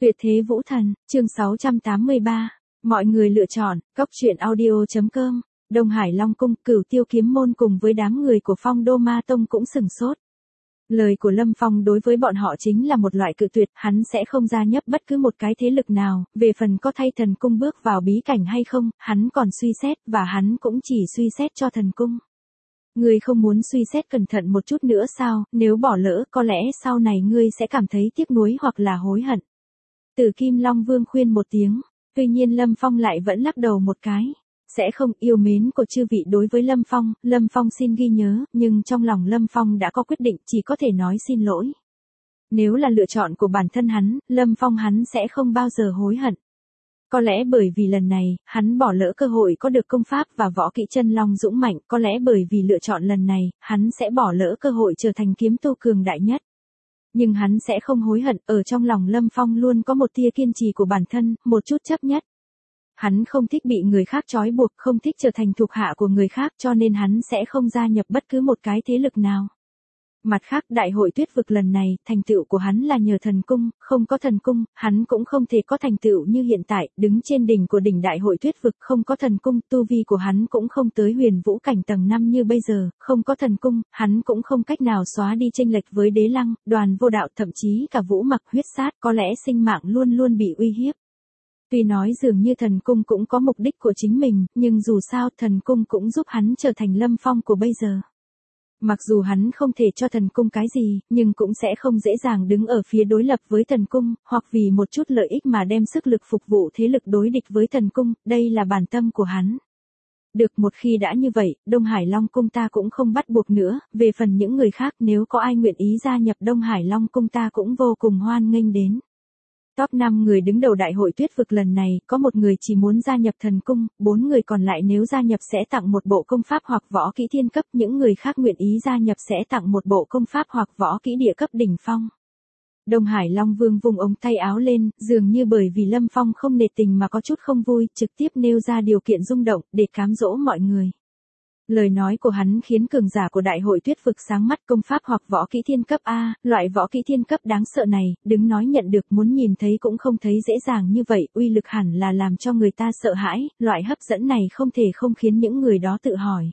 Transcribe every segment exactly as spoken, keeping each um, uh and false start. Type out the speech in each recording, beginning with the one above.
Tuyệt thế vũ thần, chương sáu trăm tám mươi ba. Mọi người lựa chọn, cốc truyện audio.com. Đông Hải Long Cung, Cửu Tiêu Kiếm Môn cùng với đám người của Phong Đô Ma Tông cũng sừng sốt. Lời của Lâm Phong đối với bọn họ chính là một loại cự tuyệt, hắn sẽ không gia nhập bất cứ một cái thế lực nào, về phần có thay thần cung bước vào bí cảnh hay không, hắn còn suy xét, và hắn cũng chỉ suy xét cho thần cung. Ngươi không muốn suy xét cẩn thận một chút nữa sao, nếu bỏ lỡ, có lẽ sau này ngươi sẽ cảm thấy tiếc nuối hoặc là hối hận. Tử Kim Long Vương khuyên một tiếng, tuy nhiên Lâm Phong lại vẫn lắc đầu một cái. Sẽ không, yêu mến của chư vị đối với Lâm Phong, Lâm Phong xin ghi nhớ, nhưng trong lòng Lâm Phong đã có quyết định, chỉ có thể nói xin lỗi. Nếu là lựa chọn của bản thân hắn, Lâm Phong hắn sẽ không bao giờ hối hận. Có lẽ bởi vì lần này, hắn bỏ lỡ cơ hội có được công pháp và võ kỹ chân long dũng mạnh, có lẽ bởi vì lựa chọn lần này, hắn sẽ bỏ lỡ cơ hội trở thành kiếm tu cường đại nhất. Nhưng hắn sẽ không hối hận, ở trong lòng Lâm Phong luôn có một tia kiên trì của bản thân, một chút chấp nhất. Hắn không thích bị người khác trói buộc, không thích trở thành thuộc hạ của người khác, cho nên hắn sẽ không gia nhập bất cứ một cái thế lực nào. Mặt khác, đại hội tuyết vực lần này, thành tựu của hắn là nhờ thần cung, không có thần cung, hắn cũng không thể có thành tựu như hiện tại, đứng trên đỉnh của đỉnh đại hội tuyết vực, không có thần cung, tu vi của hắn cũng không tới huyền vũ cảnh tầng năm như bây giờ, không có thần cung, hắn cũng không cách nào xóa đi chênh lệch với Đế Lăng, Đoàn Vô Đạo, thậm chí cả Vũ Mặc, Huyết Sát, có lẽ sinh mạng luôn luôn bị uy hiếp. Tuy nói dường như thần cung cũng có mục đích của chính mình, nhưng dù sao thần cung cũng giúp hắn trở thành Lâm Phong của bây giờ. Mặc dù hắn không thể cho thần cung cái gì, nhưng cũng sẽ không dễ dàng đứng ở phía đối lập với thần cung, hoặc vì một chút lợi ích mà đem sức lực phục vụ thế lực đối địch với thần cung, đây là bản tâm của hắn. Được, một khi đã như vậy, Đông Hải Long Cung ta cũng không bắt buộc nữa, về phần những người khác nếu có ai nguyện ý gia nhập Đông Hải Long Cung ta cũng vô cùng hoan nghênh đến. Top năm người đứng đầu đại hội tuyết vực lần này, có một người chỉ muốn gia nhập thần cung, bốn người còn lại nếu gia nhập sẽ tặng một bộ công pháp hoặc võ kỹ thiên cấp, những người khác nguyện ý gia nhập sẽ tặng một bộ công pháp hoặc võ kỹ địa cấp đỉnh phong. Đông Hải Long Vương vùng ống tay áo lên, dường như bởi vì Lâm Phong không nể tình mà có chút không vui, trực tiếp nêu ra điều kiện rung động, để cám dỗ mọi người. Lời nói của hắn khiến cường giả của đại hội tuyết vực sáng mắt, công pháp hoặc võ kỹ thiên cấp A, loại võ kỹ thiên cấp đáng sợ này, đứng nói nhận được, muốn nhìn thấy cũng không thấy dễ dàng như vậy, uy lực hẳn là làm cho người ta sợ hãi, loại hấp dẫn này không thể không khiến những người đó tự hỏi.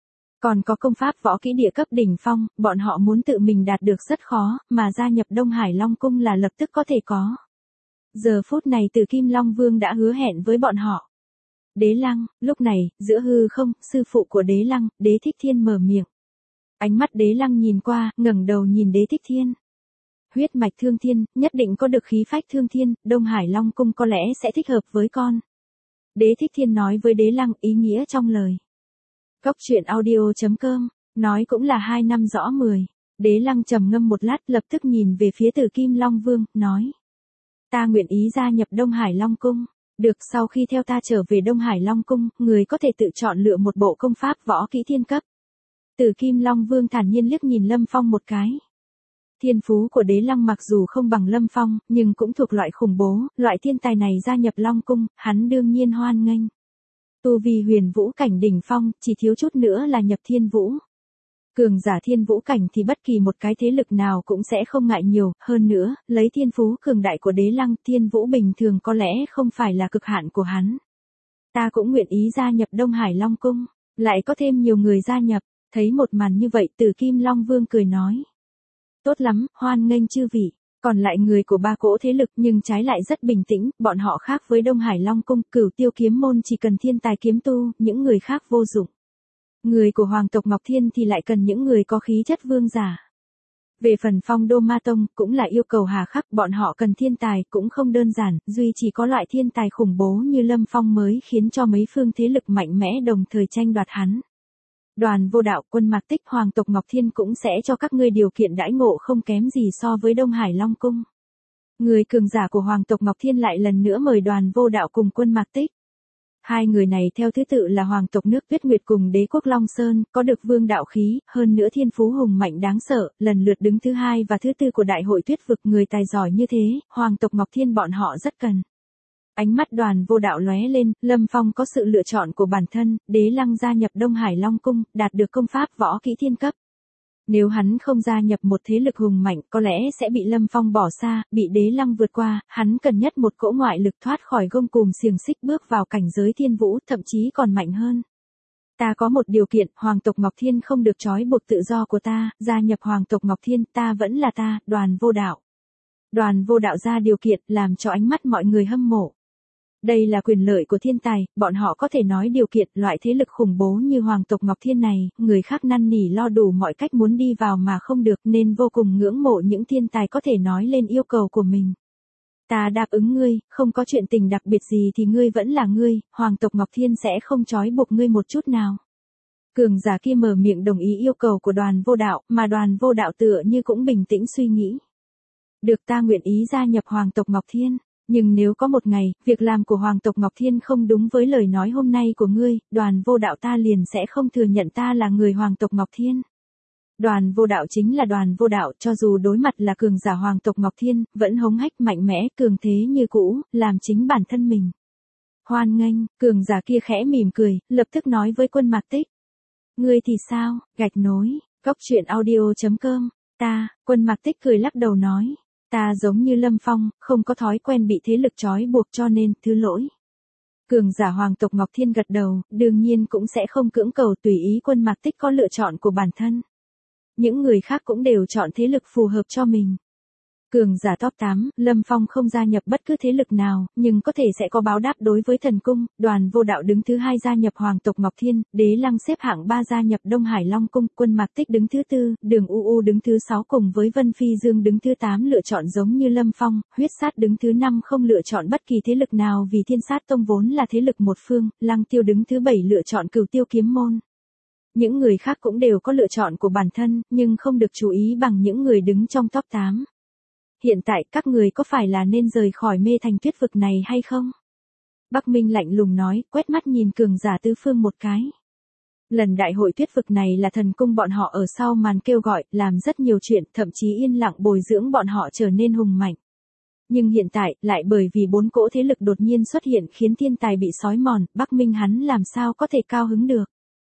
Còn có công pháp võ kỹ địa cấp đỉnh phong, bọn họ muốn tự mình đạt được rất khó, mà gia nhập Đông Hải Long Cung là lập tức có thể có. Giờ phút này Tử Kim Long Vương đã hứa hẹn với bọn họ. Đế Lăng, lúc này, giữa hư không, sư phụ của Đế Lăng, Đế Thích Thiên mở miệng. Ánh mắt Đế Lăng nhìn qua, ngẩng đầu nhìn Đế Thích Thiên. Huyết mạch thương thiên, nhất định có được khí phách thương thiên, Đông Hải Long Cung có lẽ sẽ thích hợp với con. Đế Thích Thiên nói với Đế Lăng, ý nghĩa trong lời. Cốc truyện audio.com, nói cũng là hai năm rõ mười. Đế Lăng trầm ngâm một lát, lập tức nhìn về phía Tử Kim Long Vương, nói. Ta nguyện ý gia nhập Đông Hải Long Cung. Được, sau khi theo ta trở về Đông Hải Long Cung, người có thể tự chọn lựa một bộ công pháp võ kỹ thiên cấp. Tử Kim Long Vương thản nhiên liếc nhìn Lâm Phong một cái. Thiên phú của Đế Lăng mặc dù không bằng Lâm Phong, nhưng cũng thuộc loại khủng bố, loại thiên tài này gia nhập Long Cung, hắn đương nhiên hoan nghênh. Tu vi huyền vũ cảnh đỉnh phong, chỉ thiếu chút nữa là nhập thiên vũ. Cường giả thiên vũ cảnh thì bất kỳ một cái thế lực nào cũng sẽ không ngại nhiều, hơn nữa, lấy thiên phú cường đại của Đế Lăng, thiên vũ bình thường có lẽ không phải là cực hạn của hắn. Ta cũng nguyện ý gia nhập Đông Hải Long Cung, lại có thêm nhiều người gia nhập, thấy một màn như vậy Tử Kim Long Vương cười nói. Tốt lắm, hoan nghênh chư vị, còn lại người của ba cỗ thế lực nhưng trái lại rất bình tĩnh, bọn họ khác với Đông Hải Long Cung, Cửu Tiêu Kiếm Môn chỉ cần thiên tài kiếm tu, những người khác vô dụng. Người của Hoàng tộc Ngọc Thiên thì lại cần những người có khí chất vương giả. Về phần Phong Đô Ma Tông, cũng là yêu cầu hà khắc, bọn họ cần thiên tài, cũng không đơn giản, duy chỉ có loại thiên tài khủng bố như Lâm Phong mới khiến cho mấy phương thế lực mạnh mẽ đồng thời tranh đoạt hắn. Đoàn Vô Đạo, Quân Mạc Tích, Hoàng tộc Ngọc Thiên cũng sẽ cho các ngươi điều kiện đãi ngộ không kém gì so với Đông Hải Long Cung. Người cường giả của Hoàng tộc Ngọc Thiên lại lần nữa mời Đoàn Vô Đạo cùng Quân Mạc Tích. Hai người này theo thứ tự là hoàng tộc nước Tuyết Nguyệt cùng đế quốc Long Sơn, có được vương đạo khí, hơn nữa thiên phú hùng mạnh đáng sợ, lần lượt đứng thứ hai và thứ tư của đại hội tuyết vực, người tài giỏi như thế, hoàng tộc Ngọc Thiên bọn họ rất cần. Ánh mắt Đoàn Vô Đạo lóe lên, Lâm Phong có sự lựa chọn của bản thân, Đế Lăng gia nhập Đông Hải Long Cung, đạt được công pháp võ kỹ thiên cấp. Nếu hắn không gia nhập một thế lực hùng mạnh có lẽ sẽ bị Lâm Phong bỏ xa, bị đế lăng vượt qua, hắn cần nhất một cỗ ngoại lực thoát khỏi gông cùm xiềng xích bước vào cảnh giới thiên vũ, thậm chí còn mạnh hơn. Ta có một điều kiện, Hoàng tộc Ngọc Thiên không được trói buộc tự do của ta, gia nhập Hoàng tộc Ngọc Thiên, ta vẫn là ta, Đoàn Vô Đạo. Đoàn Vô Đạo ra điều kiện, làm cho ánh mắt mọi người hâm mộ. Đây là quyền lợi của thiên tài, bọn họ có thể nói điều kiện, loại thế lực khủng bố như Hoàng tộc Ngọc Thiên này, người khác năn nỉ lo đủ mọi cách muốn đi vào mà không được, nên vô cùng ngưỡng mộ những thiên tài có thể nói lên yêu cầu của mình. Ta đáp ứng ngươi, không có chuyện tình đặc biệt gì thì ngươi vẫn là ngươi, Hoàng tộc Ngọc Thiên sẽ không trói buộc ngươi một chút nào. Cường giả kia mở miệng đồng ý yêu cầu của Đoàn Vô Đạo, mà Đoàn Vô Đạo tựa như cũng bình tĩnh suy nghĩ. Được, ta nguyện ý gia nhập Hoàng tộc Ngọc Thiên. Nhưng nếu có một ngày, việc làm của Hoàng tộc Ngọc Thiên không đúng với lời nói hôm nay của ngươi, Đoàn Vô Đạo ta liền sẽ không thừa nhận ta là người Hoàng tộc Ngọc Thiên. Đoàn Vô Đạo chính là Đoàn Vô Đạo, cho dù đối mặt là cường giả Hoàng tộc Ngọc Thiên, vẫn hống hách mạnh mẽ, cường thế như cũ, làm chính bản thân mình. Hoan nghênh, cường giả kia khẽ mỉm cười, lập tức nói với Quân Mạc Tích. Ngươi thì sao, gạch nối, góc truyện audio chấm com, ta, Quân Mạc Tích cười lắc đầu nói. Ta giống như Lâm Phong, không có thói quen bị thế lực trói buộc cho nên, thứ lỗi. Cường giả Hoàng tộc Ngọc Thiên gật đầu, đương nhiên cũng sẽ không cưỡng cầu, tùy ý Quân Mạc Tích có lựa chọn của bản thân. Những người khác cũng đều chọn thế lực phù hợp cho mình. Cường giả top tám, Lâm Phong không gia nhập bất cứ thế lực nào, nhưng có thể sẽ có báo đáp đối với thần cung, Đoàn Vô Đạo đứng thứ hai gia nhập Hoàng tộc Ngọc Thiên, Đế Lăng xếp hạng ba gia nhập Đông Hải Long cung, Quân Mạc Tích đứng thứ tư, Đường U U đứng thứ sáu cùng với Vân Phi Dương đứng thứ tám lựa chọn giống như Lâm Phong, Huyết Sát đứng thứ năm không lựa chọn bất kỳ thế lực nào vì Thiên Sát Tông vốn là thế lực một phương, Lăng Tiêu đứng thứ bảy lựa chọn Cửu Tiêu Kiếm môn. Những người khác cũng đều có lựa chọn của bản thân, nhưng không được chú ý bằng những người đứng trong top tám. Hiện tại các người có phải là nên rời khỏi mê thành tuyết vực này hay không? Bắc Minh lạnh lùng nói, quét mắt nhìn cường giả tứ phương một cái. Lần đại hội tuyết vực này là thần cung bọn họ ở sau màn kêu gọi, làm rất nhiều chuyện, thậm chí yên lặng bồi dưỡng bọn họ trở nên hùng mạnh. Nhưng hiện tại, lại bởi vì bốn cỗ thế lực đột nhiên xuất hiện khiến thiên tài bị xói mòn, Bắc Minh hắn làm sao có thể cao hứng được.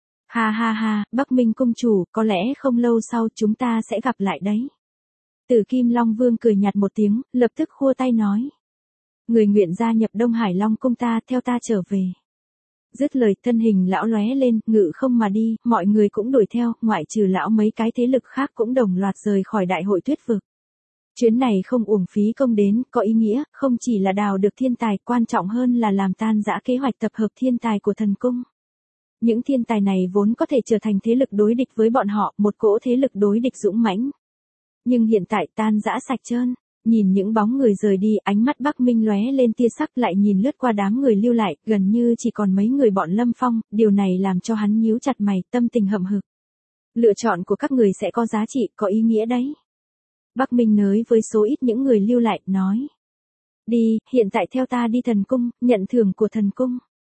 Ha ha ha, Bắc Minh cung chủ, có lẽ không lâu sau chúng ta sẽ gặp lại đấy. Tử Kim Long Vương cười nhạt một tiếng, lập tức khua tay nói. Người nguyện gia nhập Đông Hải Long cung ta, theo ta trở về. Dứt lời, thân hình lão lóe lên, ngự không mà đi, mọi người cũng đuổi theo, ngoại trừ lão mấy cái thế lực khác cũng đồng loạt rời khỏi đại hội tuyết vực. Chuyến này không uổng phí công đến, có ý nghĩa, không chỉ là đào được thiên tài, quan trọng hơn là làm tan rã kế hoạch tập hợp thiên tài của thần cung. Những thiên tài này vốn có thể trở thành thế lực đối địch với bọn họ, một cỗ thế lực đối địch dũng mãnh. Nhưng hiện tại tan rã sạch trơn, nhìn những bóng người rời đi, ánh mắt Bắc Minh lóe lên tia sắc, lại nhìn lướt qua đám người lưu lại, gần như chỉ còn mấy người bọn Lâm Phong, điều này làm cho hắn nhíu chặt mày, tâm tình hậm hực. Lựa chọn của các người sẽ có giá trị, có ý nghĩa đấy. Bắc Minh nới với số ít những người lưu lại, nói. Đi, hiện tại theo ta đi thần cung, nhận thưởng của thần cung.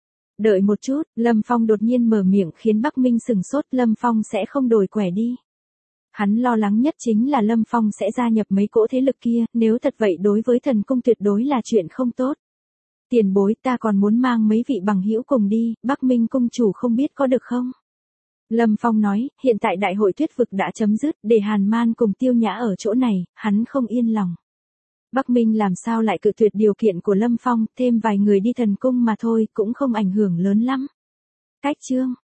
Đợi một chút, Lâm Phong đột nhiên mở miệng khiến Bắc Minh sừng sốt, Lâm Phong sẽ không đổi quẻ đi. Hắn lo lắng nhất chính là Lâm Phong sẽ gia nhập mấy cỗ thế lực kia, nếu thật vậy đối với thần cung tuyệt đối là chuyện không tốt. Tiền bối, ta còn muốn mang mấy vị bằng hữu cùng đi, Bắc Minh cung chủ không biết có được không? Lâm Phong nói, hiện tại đại hội tuyết vực đã chấm dứt, để Hàn Man cùng Tiêu Nhã ở chỗ này, hắn không yên lòng. Bắc Minh làm sao lại cự tuyệt điều kiện của Lâm Phong, thêm vài người đi thần cung mà thôi, cũng không ảnh hưởng lớn lắm. Cách chương